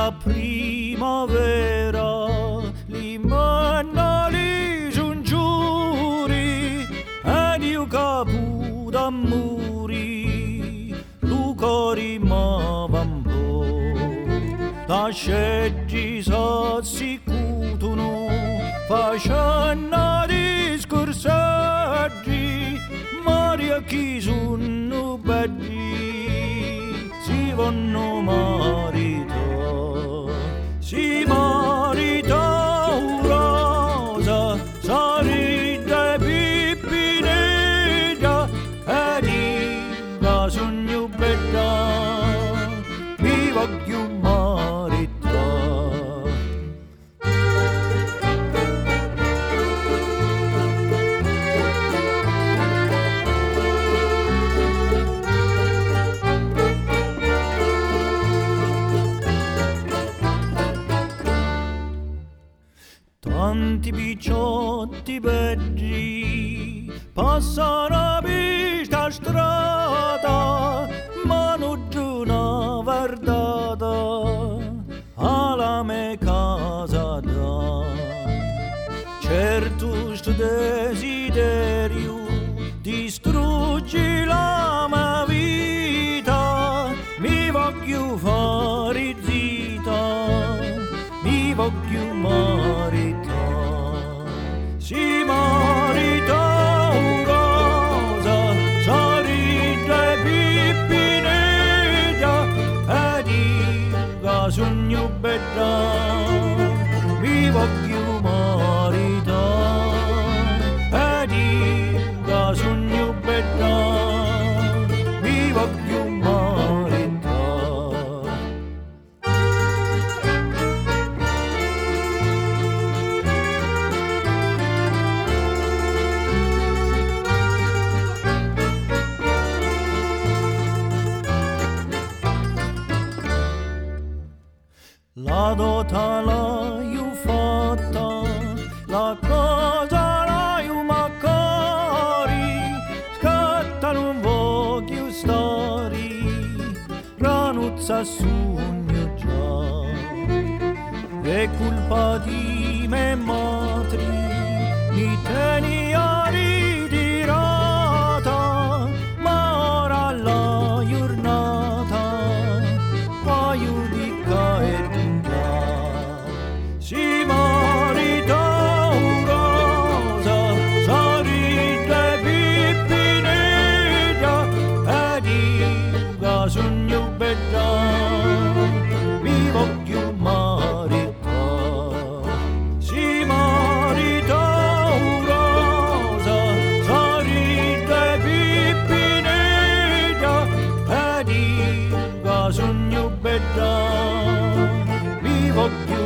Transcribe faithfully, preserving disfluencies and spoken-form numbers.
la primavera, li manali son giuri, ed io capo d'amori, lu cori m'avampo. La scegli s'assicutono, facendo discorsaggi, Maria chi sono belli, si vanno marito, si marita rosa, sarita pippinetta, ed io sogno bella, mi voglio marita. Tanti picciotti belli passano per sta strada, ma non c'è una verdata alla mia casa da. Certo sto desiderio distrugge la mia vita, mi voglio fare zita, mi voglio marita. Si marita rosa, sarita pippinetta, ed io sogno bella, mi voglio marita, ed io sogno bella, mi voglio marita. La dota l'ho fatta, la cosa l'ho macari, scatta non voglio stare, ranuzza sogno già, è colpa di me madri, mi tieni a ritirata, ma ora la giornata, paio di caer. Si marita rosa, sarita pippinetta, ed io sogno bella, mi voglio marita. Si marita rosa, sarita pippinetta, ed io sogno bella, mi voglio